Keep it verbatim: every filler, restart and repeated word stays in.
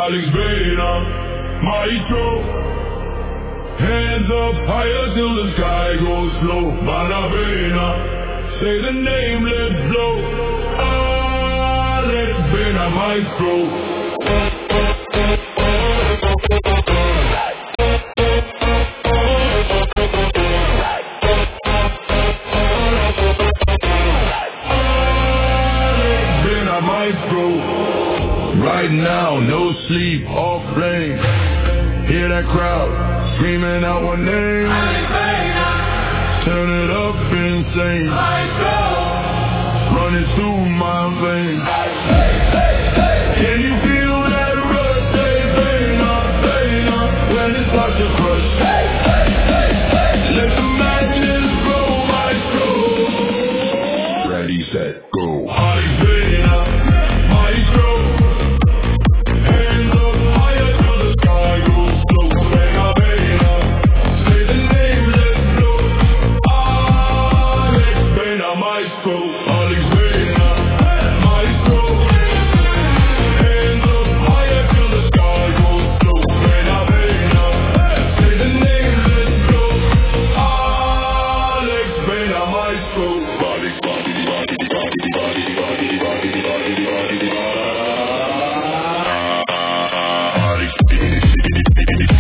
Alex Vena, maestro. Hands up higher till the sky goes low. Maravena, say the name, let's blow. Alex Vena, maestro. Right now, no sleep, off flame. Hear that crowd screaming out one name. Turn it up insane. Running through my veins. Can you feel that rush? Say Vena, Vena, when it starts to crush. Let the madness grow, maestro. Ready, set, go. Alex Vena, maestro. Body, body, body, body, body, body.